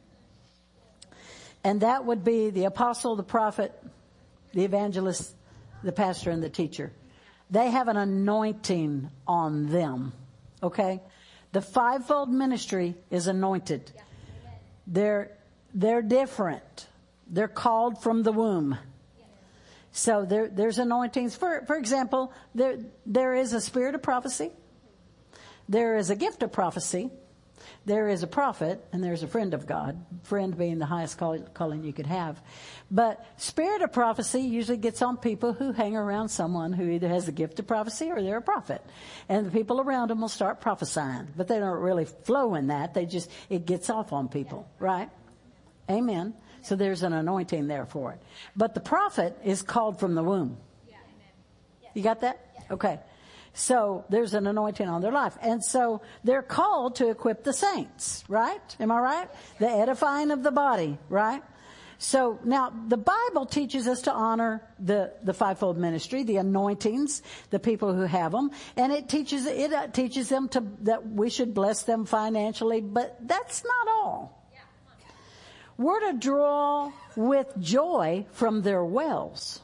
And that would be the apostle, the prophet, the evangelist, the pastor, and the teacher. They have an anointing on them. Okay? The fivefold ministry is anointed. They're They're different. They're called from the womb. So there, there's anointings. For, for example, there, there is a spirit of prophecy. There is a gift of prophecy. There is a prophet and there's a friend of God, friend being the highest call, calling you could have. But spirit of prophecy usually gets on people who hang around someone who either has the gift of prophecy or they're a prophet. And the people around them will start prophesying, but they don't really flow in that. They just, it gets off on people, right? Amen. So there's an anointing there for it. But the prophet is called from the womb. You got that? Okay. So there's an anointing on their life. And so they're called to equip the saints, right? Am I right? The edifying of the body, right? So now the Bible teaches us to honor the, the fivefold ministry, the anointings, the people who have them. And it teaches, it uh, teaches them to, that we should bless them financially, but that's not all. We're to draw with joy from their wells.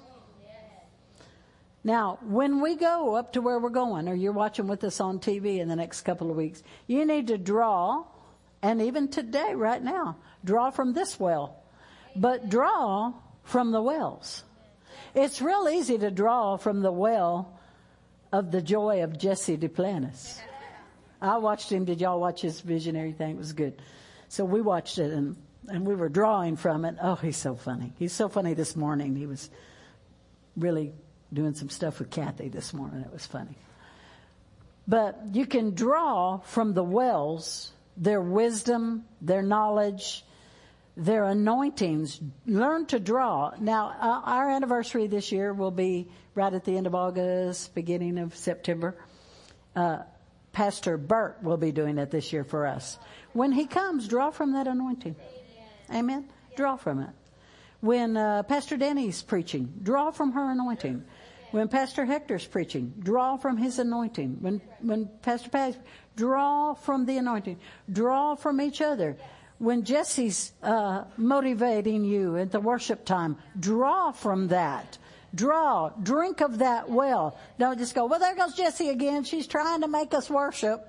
Now, when we go up to where we're going, or you're watching with us on T V in the next couple of weeks, you need to draw, and even today, right now, draw from this well. But draw from the wells. It's real easy to draw from the well of the joy of Jesse Duplantis. I watched him. Did y'all watch his visionary thing? It was good. So we watched it, and, and we were drawing from it. Oh, he's so funny. He's so funny this morning. He was really doing some stuff with Kathy this morning. It was funny. But you can draw from the wells, their wisdom, their knowledge, their anointings. Learn to draw. Now, uh, our anniversary this year will be right at the end of August, beginning of September. Uh, Pastor Bert will be doing it this year for us. When he comes, draw from that anointing. Amen? Draw from it. When uh, Pastor Denny's preaching, draw from her anointing. When Pastor Hector's preaching, draw from his anointing. When when Pastor Pat, draw from the anointing. Draw from each other. When Jesse's uh, motivating you at the worship time, draw from that. Draw. Drink of that well. Don't just go, well, there goes Jessie again. She's trying to make us worship.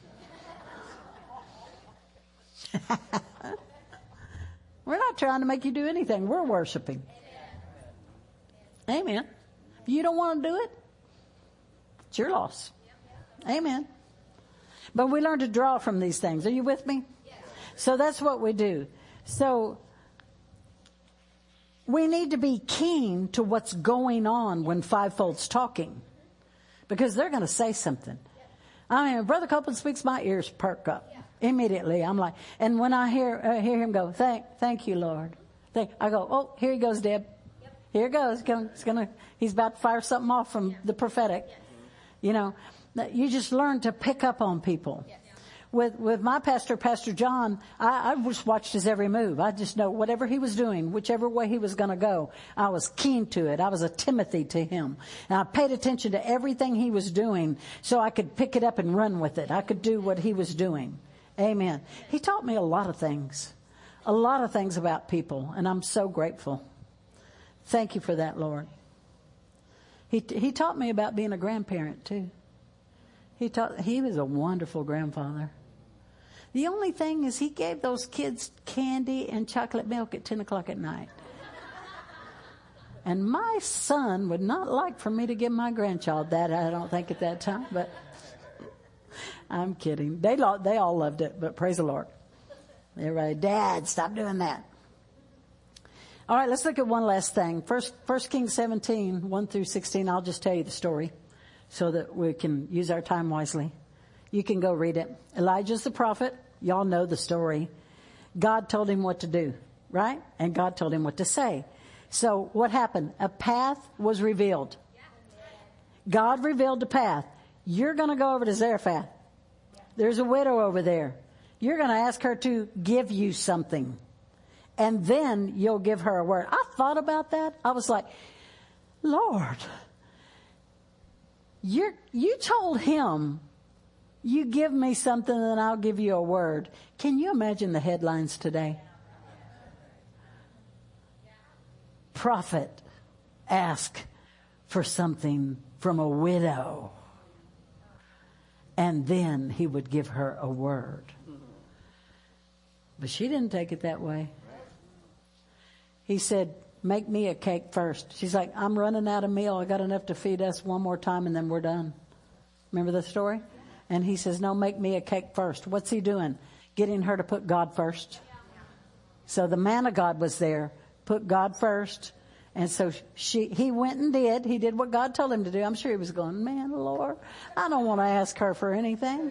We're not trying to make you do anything. We're worshiping. Amen. If you don't want to do it, it's your loss. Amen. But we learn to draw from these things. Are you with me? So that's what we do. So we need to be keen to what's going on when fivefold's talking, because they're going to say something. I mean, when Brother Copeland speaks, my ears perk up immediately. I'm like, and when I hear uh, hear him go, thank, thank you, Lord. Thank, I go, oh, here he goes, Deb. Here it goes. It's gonna, he's about to fire something off from the prophetic. You know, you just learn to pick up on people. With with my pastor, Pastor John, I, I just watched his every move. I just know whatever he was doing, whichever way he was going to go, I was keen to it. I was a Timothy to him. And I paid attention to everything he was doing so I could pick it up and run with it. I could do what he was doing. Amen. He taught me a lot of things, a lot of things about people, and I'm so grateful. Thank you for that, Lord. He he taught me about being a grandparent too. He taught he was a wonderful grandfather. The only thing is he gave those kids candy and chocolate milk at ten o'clock at night. And my son would not like for me to give my grandchild that, I don't think, at that time, but I'm kidding. They lo- they all loved it, but praise the Lord. Everybody, Dad, stop doing that. All right, let's look at one last thing. First, First Kings seventeen, one through sixteen. I'll just tell you the story so that we can use our time wisely. You can go read it. Elijah's the prophet. Y'all know the story. God told him what to do, right? And God told him what to say. So what happened? A path was revealed. God revealed the path. You're going to go over to Zarephath. There's a widow over there. You're going to ask her to give you something. And then you'll give her a word. I thought about that. I was like, Lord, you're, you told him, you give me something and I'll give you a word. Can you imagine the headlines today? Prophet ask for something from a widow. And then he would give her a word. But she didn't take it that way. He said, make me a cake first. She's like, I'm running out of meal. I got enough to feed us one more time and then we're done. Remember the story? And he says, no, make me a cake first. What's he doing? getting her to put God first. So the man of God was there, put God first. And so she, he went and did. He did what God told him to do. I'm sure he was going, man, Lord, I don't want to ask her for anything.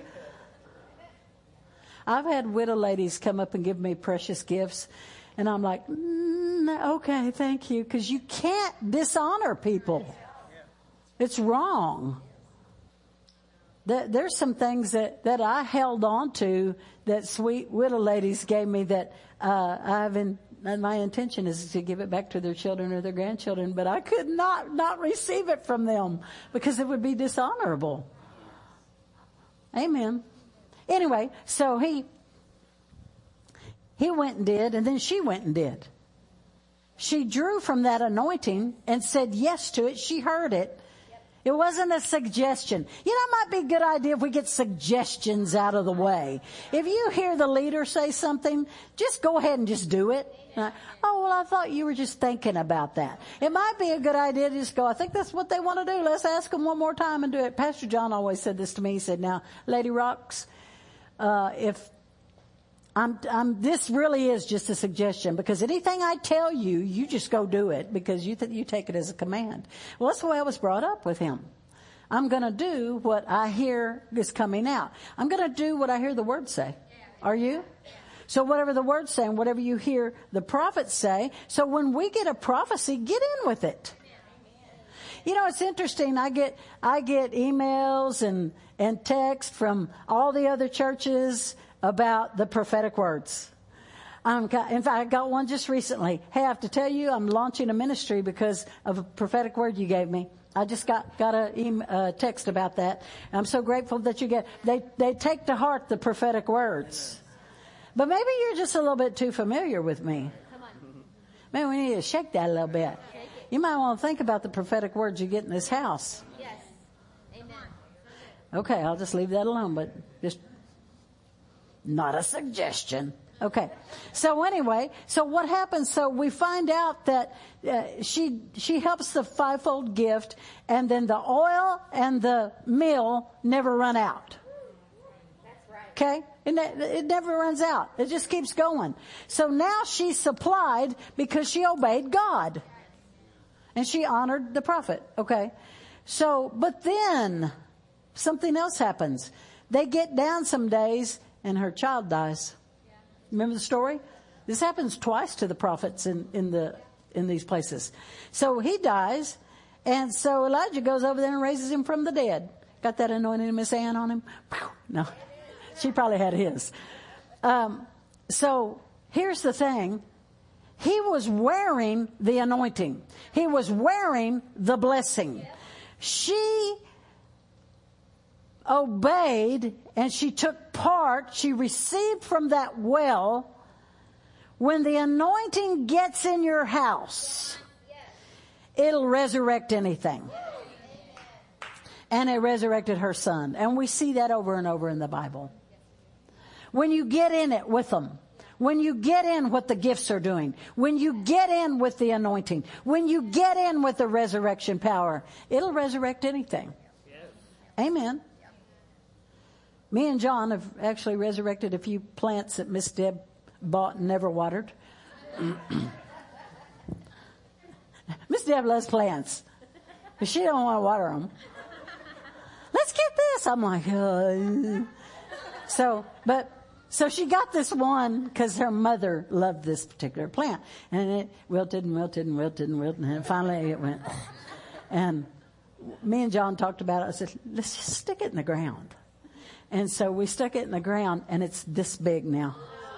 I've had widow ladies come up and give me precious gifts. And I'm like, mm, okay, thank you. Because you can't dishonor people. It's wrong. There, there's some things that, that I held on to that sweet widow ladies gave me that uh, I've in, and my intention is to give it back to their children or their grandchildren, but I could not not receive it from them because it would be dishonorable. Amen. Anyway, so he he went and did, and then she went and did. She drew from that anointing and said yes to it. She heard it. It wasn't a suggestion. You know, it might be a good idea if we get suggestions out of the way. If you hear the leader say something, just go ahead and just do it. Uh, oh, well, I thought you were just thinking about that. It might be a good idea to just go, I think that's what they want to do. Let's ask them one more time and do it. Pastor John always said this to me. He said, now, Lady Rocks, uh, if I'm, I'm, this really is just a suggestion, because anything I tell you, you just go do it because you th- you take it as a command. Well, that's the way I was brought up with him. I'm going to do what I hear is coming out. I'm going to do what I hear the word say. Are you? So whatever the word's saying, whatever you hear the prophets say. So when we get a prophecy, get in with it. You know, it's interesting. I get, I get emails and, and text from all the other churches about the prophetic words. Um, in fact, I got one just recently. Hey, I have to tell you, I'm launching a ministry because of a prophetic word you gave me. I just got, got a email, uh, text about that. I'm so grateful that you get, they, they take to heart the prophetic words. But maybe you're just a little bit too familiar with me. Maybe we need to shake that a little bit. You might want to think about the prophetic words you get in this house. Yes. Amen. Okay, I'll just leave that alone, but just not a suggestion. Okay. So anyway, so what happens? So we find out that uh, she she helps the fivefold gift, and then the oil and the meal never run out. That's right. Okay? It, ne- it never runs out. It just keeps going. So now she's supplied because she obeyed God. And she honored the prophet. Okay. So, but then something else happens. They get down some days and her child dies. Remember the story? This happens twice to the prophets in, in the, in these places. So he dies. And so Elijah goes over there and raises him from the dead. Got that anointing Miss Ann on him? No, she probably had his. Um, so here's the thing. He was wearing the anointing. He was wearing the blessing. She obeyed and she took part. She received from that well. When the anointing gets in your house, it'll resurrect anything. And it resurrected her son. And we see that over and over in the Bible. When you get in it with them, when you get in what the gifts are doing, when you get in with the anointing, when you get in with the resurrection power, it'll resurrect anything. Amen. Me and John have actually resurrected a few plants that Miss Deb bought and never watered. Miss Deb loves plants, but she don't want to water them. Let's get this. I'm like, uh. so, but, so she got this one because her mother loved this particular plant, and it wilted and wilted and wilted and wilted, and finally it went. And me and John talked about it. I said, let's just stick it in the ground. And so we stuck it in the ground, and it's this big now.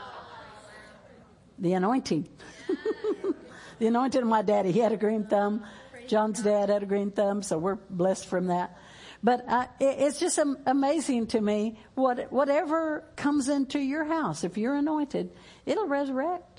The anointing. The anointing of my daddy. He had a green thumb. John's dad had a green thumb, so we're blessed from that. But uh, it, it's just um, amazing to me, what whatever comes into your house, if you're anointed, it'll resurrect.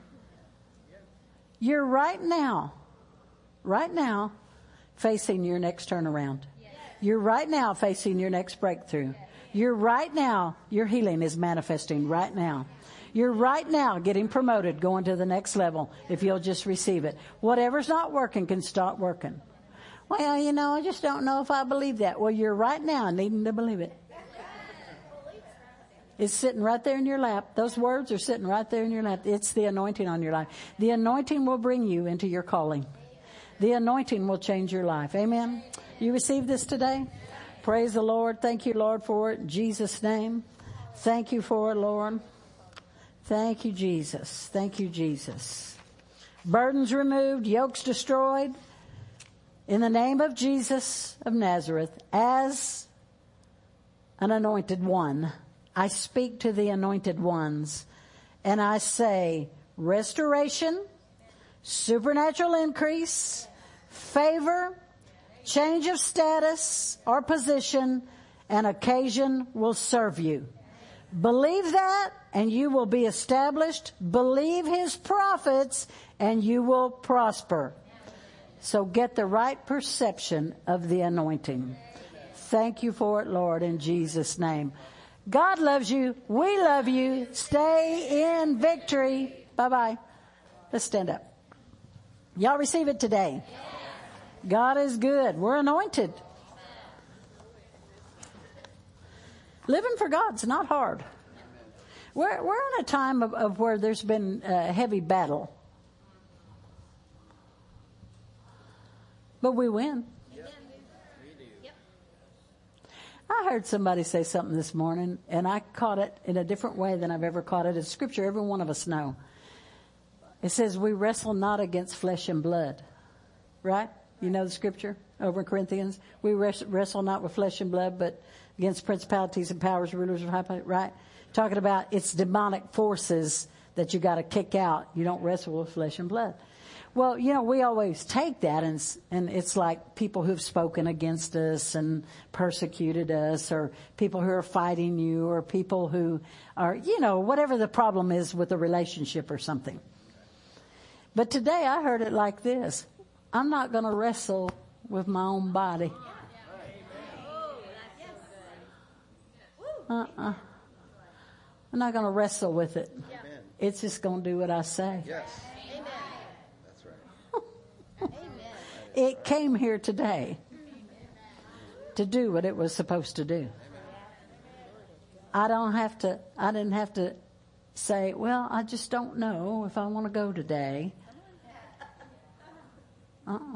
You're right now, right now, facing your next turnaround. You're right now facing your next breakthrough. You're right now, your healing is manifesting right now. You're right now getting promoted, going to the next level, if you'll just receive it. Whatever's not working can start working. Well, you know, I just don't know if I believe that. Well, you're right now needing to believe it. It's sitting right there in your lap. Those words are sitting right there in your lap. It's the anointing on your life. The anointing will bring you into your calling. The anointing will change your life. Amen. You receive this today? Praise the Lord. Thank you, Lord, for it. In Jesus' name. Thank you for it, Lord. Thank you, Jesus. Thank you, Jesus. Burdens removed, yokes destroyed. In the name of Jesus of Nazareth, as an anointed one, I speak to the anointed ones, and I say restoration, supernatural increase, favor, change of status or position, and occasion will serve you. Believe that, and you will be established. Believe his prophets, and you will prosper. So get the right perception of the anointing. Thank you for it, Lord, in Jesus' name. God loves you. We love you. Stay in victory. Bye-bye. Let's stand up. Y'all receive it today. God is good. We're anointed. Living for God's not hard. We're, we're in a time of, of where there's been a heavy battle. But we win. Yep. Yep. I heard somebody say something this morning, and I caught it in a different way than I've ever caught it. It's scripture every one of us know. It says, we wrestle not against flesh and blood. Right? You know the scripture over in Corinthians? We wrestle not with flesh and blood, but against principalities and powers, rulers of high places. Right? Talking about it's demonic forces that you got to kick out. You don't wrestle with flesh and blood. Well, you know, we always take that and, and it's like people who've spoken against us and persecuted us, or people who are fighting you, or people who are, you know, whatever the problem is with a relationship or something. But today I heard it like this. I'm not going to wrestle with my own body. Uh-uh. I'm not going to wrestle with it. It's just going to do what I say. Yes. It came here today to do what it was supposed to do. I don't have to, I didn't have to say, well, I just don't know if I want to go today. Uh-uh.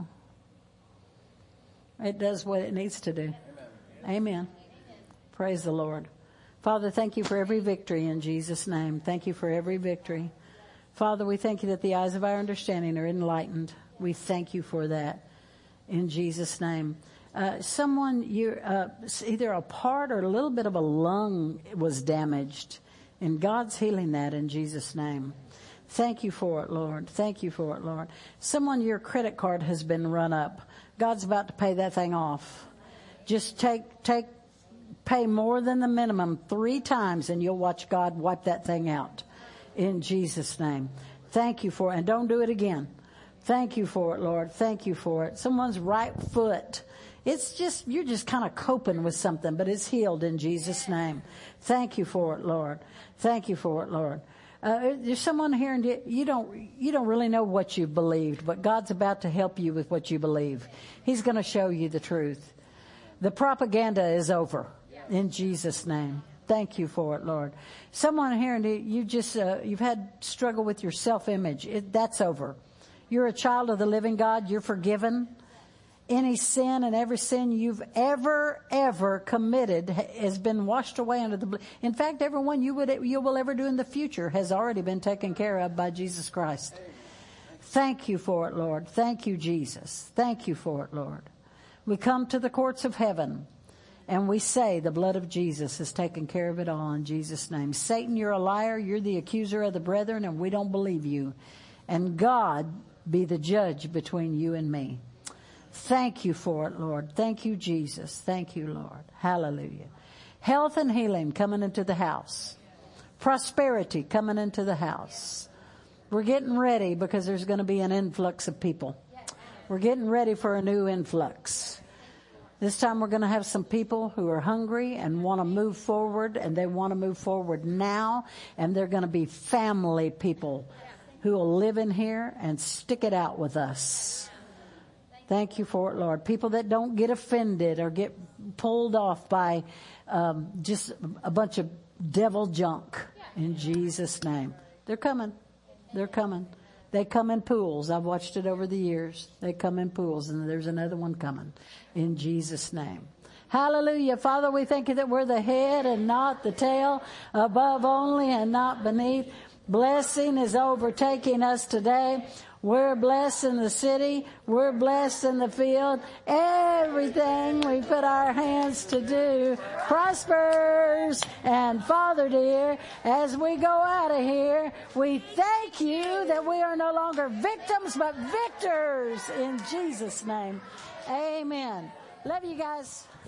It does what it needs to do. Amen. Amen. Praise the Lord. Father, thank you for every victory in Jesus' name. Thank you for every victory. Father, we thank you that the eyes of our understanding are enlightened. We thank you for that in Jesus' name. Uh, someone, you uh, either a part or a little bit of a lung was damaged, and God's healing that in Jesus' name. Thank you for it, Lord. Thank you for it, Lord. Someone, your credit card has been run up. God's about to pay that thing off. Just take, take, pay more than the minimum three times, and you'll watch God wipe that thing out in Jesus' name. Thank you for it, and don't do it again. Thank you for it, Lord. Thank you for it. Someone's right foot. It's just, you're just kind of coping with something, but it's healed in Jesus' name. Thank you for it, Lord. Thank you for it, Lord. Uh, there's someone here and you don't, you don't really know what you've believed, but God's about to help you with what you believe. He's going to show you the truth. The propaganda is over in Jesus' name. Thank you for it, Lord. Someone here and you just, uh, you've had struggle with your self-image. It, that's over. You're a child of the living God. You're forgiven. Any sin and every sin you've ever, ever committed has been washed away under the blood. In fact, every one you would, you will ever do in the future has already been taken care of by Jesus Christ. Thank you for it, Lord. Thank you, Jesus. Thank you for it, Lord. We come to the courts of heaven and we say the blood of Jesus has taken care of it all in Jesus' name. Satan, you're a liar. You're the accuser of the brethren, and we don't believe you. And God be the judge between you and me. Thank you for it, Lord. Thank you, Jesus. Thank you, Lord. Hallelujah. Health and healing coming into the house. Prosperity coming into the house. We're getting ready because there's going to be an influx of people. We're getting ready for a new influx. This time we're going to have some people who are hungry and want to move forward, and they want to move forward now, and they're going to be family people who will live in here and stick it out with us. Thank you for it, Lord. People that don't get offended or get pulled off by um, just a bunch of devil junk in Jesus' name. They're coming. They're coming. They come in pools. I've watched it over the years. They come in pools, and there's another one coming in Jesus' name. Hallelujah. Father, we thank you that we're the head and not the tail, above only and not beneath. Blessing is overtaking us today. We're blessed in the city. We're blessed in the field. Everything we put our hands to do prospers. And Father dear, as we go out of here, we thank you that we are no longer victims but victors in Jesus' name. Amen. Love you guys.